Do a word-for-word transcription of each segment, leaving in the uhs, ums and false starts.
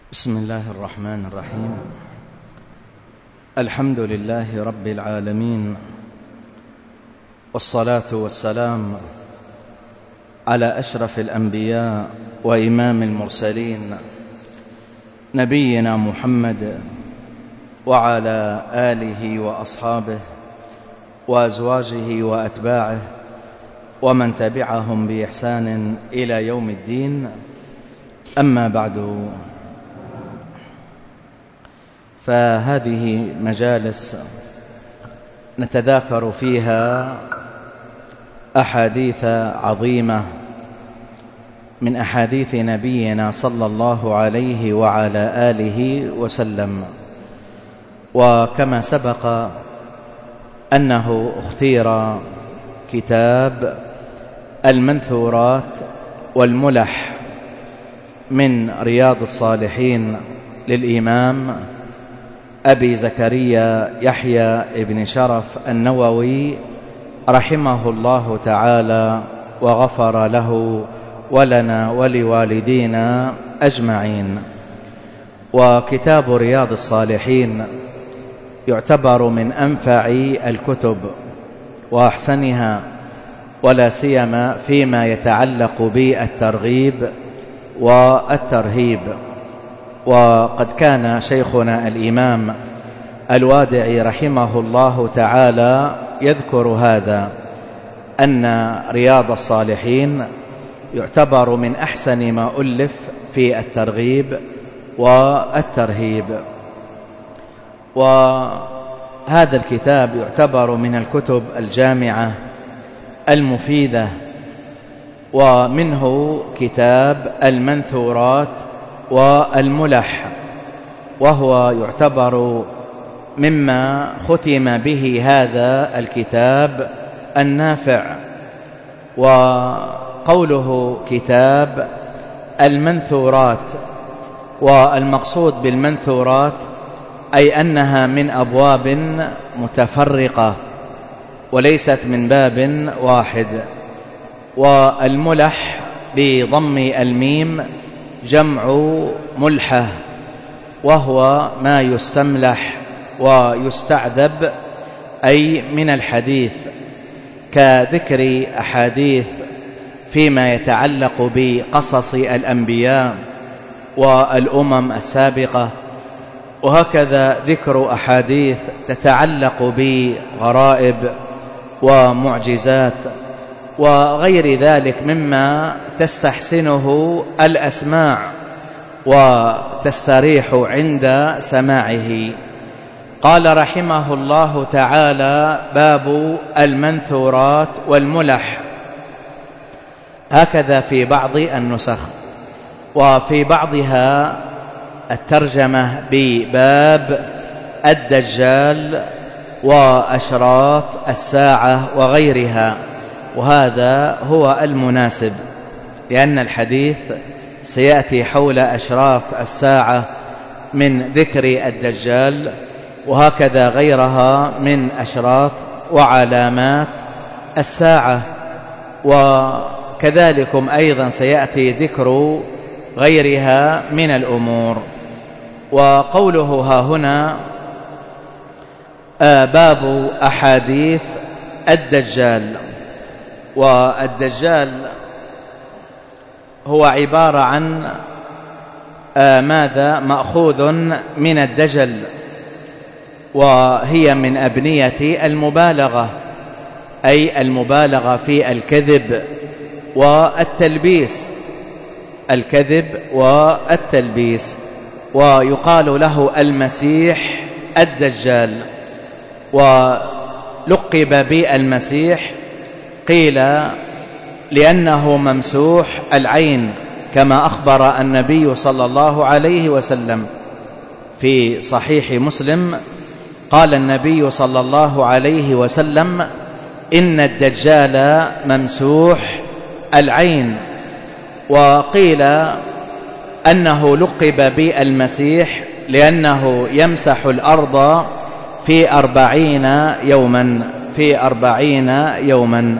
بسم الله الرحمن الرحيم. الحمد لله رب العالمين، والصلاة والسلام على أشرف الأنبياء وإمام المرسلين نبينا محمد وعلى آله وأصحابه وأزواجه وأتباعه ومن تبعهم بإحسان إلى يوم الدين. أما بعد، فهذه مجالس نتذاكر فيها أحاديث عظيمة من أحاديث نبينا صلى الله عليه وعلى آله وسلم. وكما سبق أنه اختير كتاب المنثورات والملح من رياض الصالحين للإمام أبي زكريا يحيى بن شرف النووي رحمه الله تعالى وغفر له ولنا ولوالدينا أجمعين. وكتاب رياض الصالحين يعتبر من أنفع الكتب وأحسنها، ولا سيما فيما يتعلق بالترغيب والترهيب. وقد كان شيخنا الإمام الوادعي رحمه الله تعالى يذكر هذا، أن رياض الصالحين يعتبر من أحسن ما ألف في الترغيب والترهيب. وهذا الكتاب يعتبر من الكتب الجامعة المفيدة، ومنه كتاب المنثورات والملح، وهو يعتبر مما ختم به هذا الكتاب النافع. وقوله كتاب المنثورات، والمقصود بالمنثورات أي أنها من أبواب متفرقة وليست من باب واحد. والملح بضم الميم جمع ملحة، وهو ما يستملح ويستعذب أي من الحديث، كذكر أحاديث فيما يتعلق بقصص الأنبياء والأمم السابقة، وهكذا ذكر أحاديث تتعلق بغرائب ومعجزات وغير ذلك مما تستحسنه الأسماع وتستريح عند سماعه. قال رحمه الله تعالى: باب المنثورات والملح. هكذا في بعض النسخ، وفي بعضها الترجمة بباب الدجال وأشراط الساعة وغيرها، وهذا هو المناسب، لأن الحديث سيأتي حول أشراط الساعة من ذكر الدجال، وهكذا غيرها من أشراط وعلامات الساعة. وكذلكم أيضا سيأتي ذكر غيرها من الأمور. وقوله ها هنا آه باب أحاديث الدجال. والدجال هو عبارة عن آه ماذا مأخوذ من الدجل، وهي من أبنية المبالغة، أي المبالغة في الكذب والتلبيس، الكذب والتلبيس. ويقال له المسيح الدجال. ولقب بالمسيح قيل لأنه ممسوح العين، كما أخبر النبي صلى الله عليه وسلم في صحيح مسلم. قال النبي صلى الله عليه وسلم: إن الدجال ممسوح العين. وقيل أنه لقب بالمسيح لأنه يمسح الأرض في أربعين يوما في أربعين يوما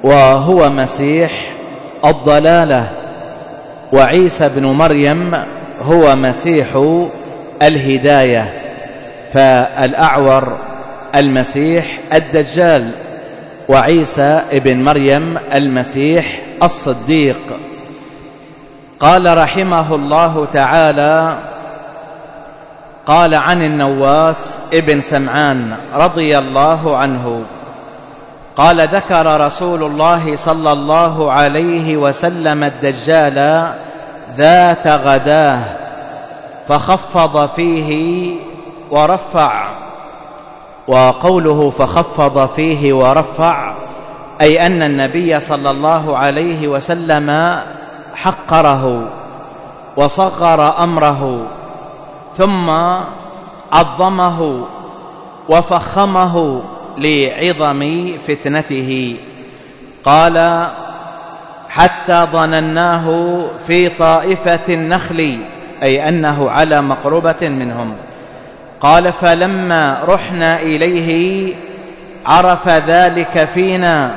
وهو مسيح الضلالة. وعيسى بن مريم هو مسيح الهداية، فالأعور المسيح الدجال، وعيسى ابن مريم المسيح الصديق. قال رحمه الله تعالى: قال عن النواس ابن سمعان رضي الله عنه قال: ذكر رسول الله صلى الله عليه وسلم الدجال ذات غداه فخفض فيه ورفع. وقوله فخفض فيه ورفع أي أن النبي صلى الله عليه وسلم حقره وصغر أمره، ثم عظمه وفخمه لعظم فتنته. قال: حتى ظنناه في طائفة النخل، أي أنه على مقربة منهم. قال: فلما رحنا إليه عرف ذلك فينا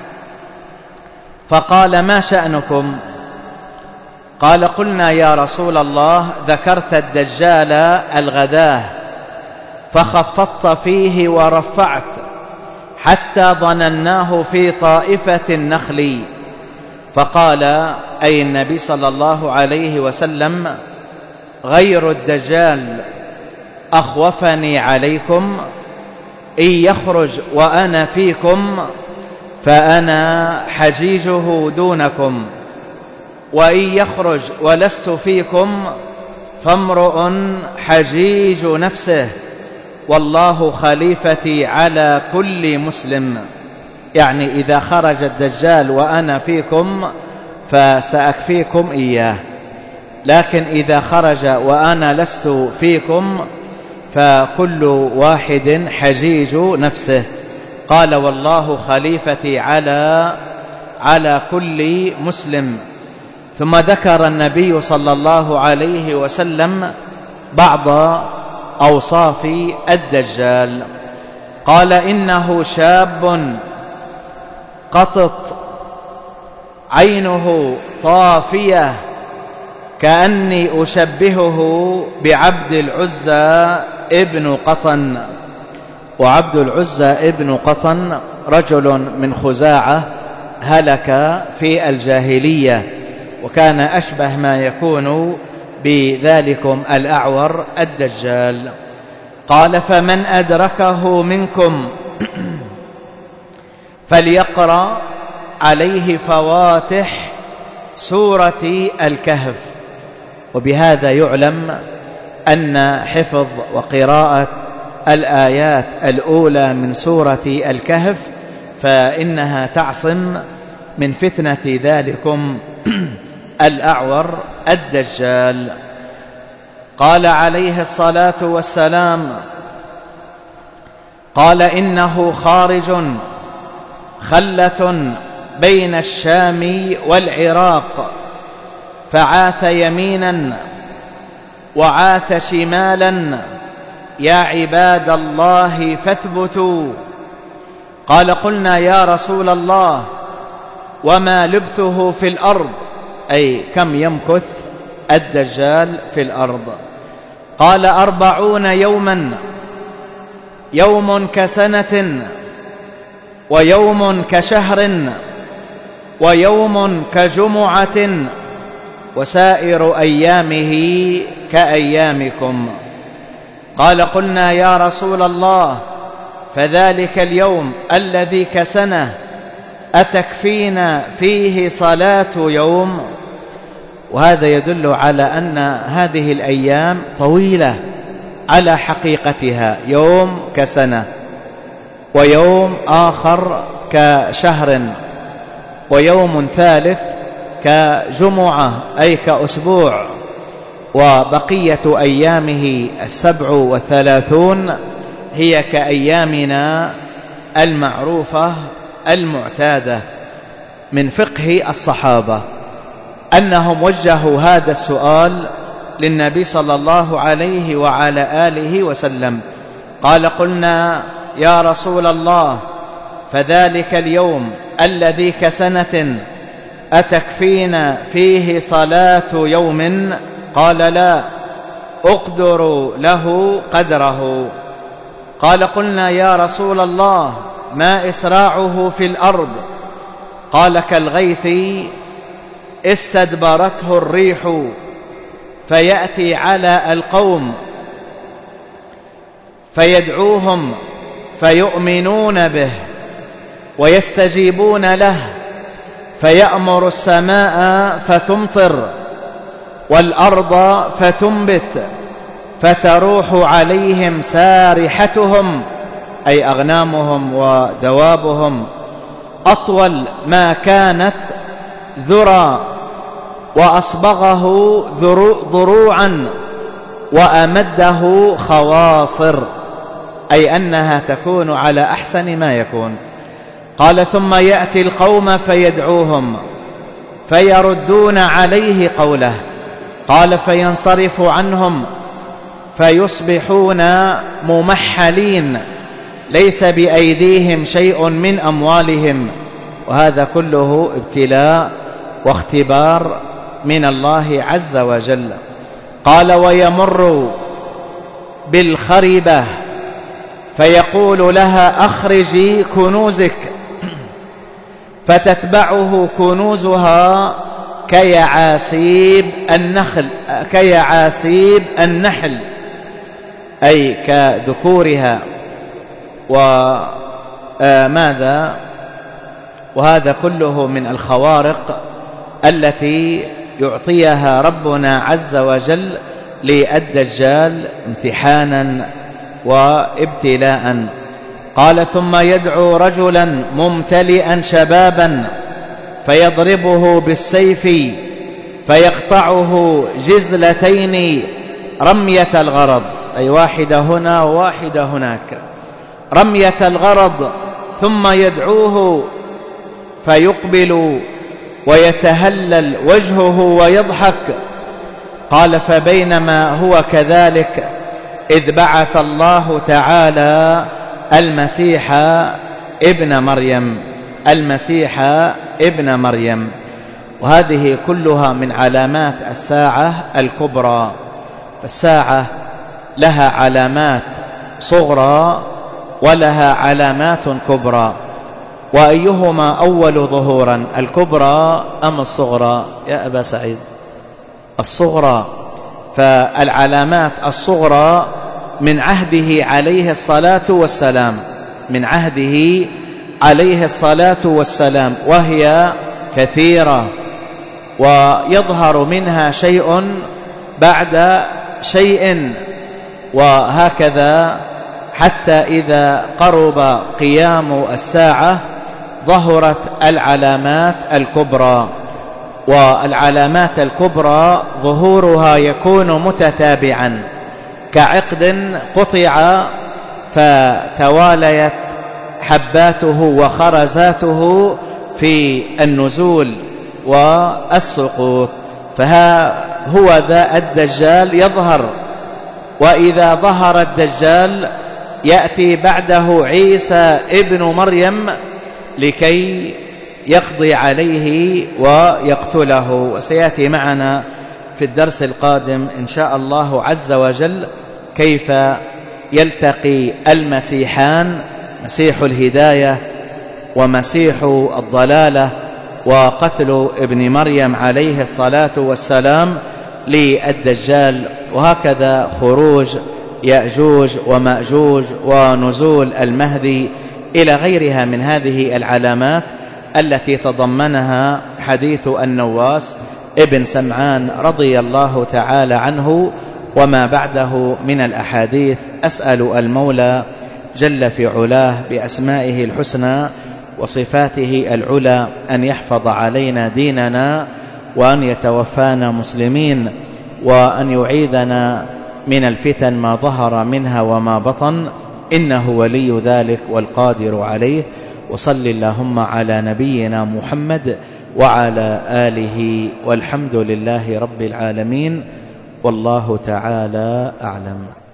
فقال: ما شأنكم؟ قال: قلنا يا رسول الله ذكرت الدجال الغداه فخفضت فيه ورفعت حتى ظنناه في طائفة النخل. فقال أي النبي صلى الله عليه وسلم: غير الدجال أخوفني عليكم، إن يخرج وأنا فيكم فأنا حجيجه دونكم، وإن يخرج ولست فيكم فامرؤ حجيج نفسه، والله خليفتي على كل مسلم. يعني إذا خرج الدجال وأنا فيكم فسأكفيكم إياه، لكن إذا خرج وأنا لست فيكم فكل واحد حجيج نفسه. قال: والله خليفتي على على كل مسلم. ثم ذكر النبي صلى الله عليه وسلم بعض أوصاف الدجال. قال: إنه شاب قطط عينه طافية كأني أشبهه بعبد العزى ابن قطن. وعبد العزى ابن قطن رجل من خزاعة هلك في الجاهلية، وكان أشبه ما يكون بذلكم الأعور الدجال. قال: فمن أدركه منكم فليقرأ عليه فواتح سورة الكهف. وبهذا يعلم أن حفظ وقراءة الآيات الأولى من سورة الكهف فإنها تعصم من فتنة ذلكم الأعور الدجال. قال عليه الصلاة والسلام: قال: إنه خارج خلة بين الشام والعراق، فعاث يمينا وعاث شمالا، يا عباد الله فاثبتوا. قال: قلنا يا رسول الله وما لبثه في الأرض، أي كم يمكث الدجال في الأرض؟ قال: أربعون يوما، يوم كسنة ويوم كشهر ويوم كجمعة وسائر أيامه كأيامكم. قال: قلنا يا رسول الله فذلك اليوم الذي كسنه أتكفينا فيه صلاة يوم؟ وهذا يدل على أن هذه الأيام طويلة على حقيقتها، يوم كسنة ويوم آخر كشهر ويوم ثالث كجمعة أي كأسبوع، وبقية أيامه السبع والثلاثون هي كأيامنا المعروفة المعتادة. من فقه الصحابة أنهم وجهوا هذا السؤال للنبي صلى الله عليه وعلى آله وسلم. قال: قلنا يا رسول الله فذلك اليوم الذي كسنة أتكفينا فيه صلاة يوم؟ قال لا أقدر له قدره. قال قلنا يا رسول الله ما إسراعه في الأرض؟ قال كالغيث استدبرته الريح فيأتي على القوم فيدعوهم فيؤمنون به ويستجيبون له فيأمر السماء فتمطر والأرض فتنبت فتروح عليهم سارحتهم أي أغنامهم ودوابهم أطول ما كانت ذرى وأصبغه ضروعا وأمده خواصر، أي أنها تكون على أحسن ما يكون. قال ثم يأتي القوم فيدعوهم فيردون عليه قوله. قال فينصرف عنهم فيصبحون ممحلين ليس بأيديهم شيء من أموالهم، وهذا كله ابتلاء واختبار من الله عز وجل. قال ويمر بالخربة فيقول لها أخرجي كنوزك فتتبعه كنوزها كيعاسيب النخل كيعاسيب النحل أي كذكورها وماذا وهذا كله من الخوارق التي يعطيها ربنا عز وجل للدجال امتحانا وابتلاء. قال ثم يدعو رجلا ممتلئا شبابا فيضربه بالسيف فيقطعه جزلتين رمية الغرض، أي واحدة هنا وواحدة هناك، رمية الغرض، ثم يدعوه فيقبل ويتهلل وجهه ويضحك. قال فبينما هو كذلك إذ بعث الله تعالى المسيح ابن مريم المسيح ابن مريم وهذه كلها من علامات الساعة الكبرى. فالساعة لها علامات صغرى ولها علامات كبرى، وأيهما أول ظهورا، الكبرى أم الصغرى يا أبا سعيد؟ الصغرى. فالعلامات الصغرى من عهده عليه الصلاة والسلام من عهده عليه الصلاة والسلام وهي كثيرة، ويظهر منها شيء بعد شيء، وهكذا حتى إذا قرب قيام الساعة ظهرت العلامات الكبرى. والعلامات الكبرى ظهورها يكون متتابعا كعقد قطع فتواليت حباته وخرزاته في النزول والسقوط. فها هو ذا الدجال يظهر، وإذا ظهر الدجال يأتي بعده عيسى ابن مريم لكي يقضي عليه ويقتله. وسيأتي معنا في الدرس القادم إن شاء الله عز وجل كيف يلتقي المسيحان، مسيح الهداية ومسيح الضلالة، وقتل ابن مريم عليه الصلاة والسلام للدجال، وهكذا خروج يأجوج ومأجوج ونزول المهدي إلى غيرها من هذه العلامات التي تضمنها حديث النواس ابن سمعان رضي الله تعالى عنه وما بعده من الأحاديث. أسأل المولى جل في علاه بأسمائه الحسنى وصفاته العلى أن يحفظ علينا ديننا، وأن يتوفانا مسلمين، وأن يعيذنا من الفتن ما ظهر منها وما بطن، إنه ولي ذلك والقادر عليه. وصل اللهم على نبينا محمد وعلى آله، والحمد لله رب العالمين، والله تعالى أعلم.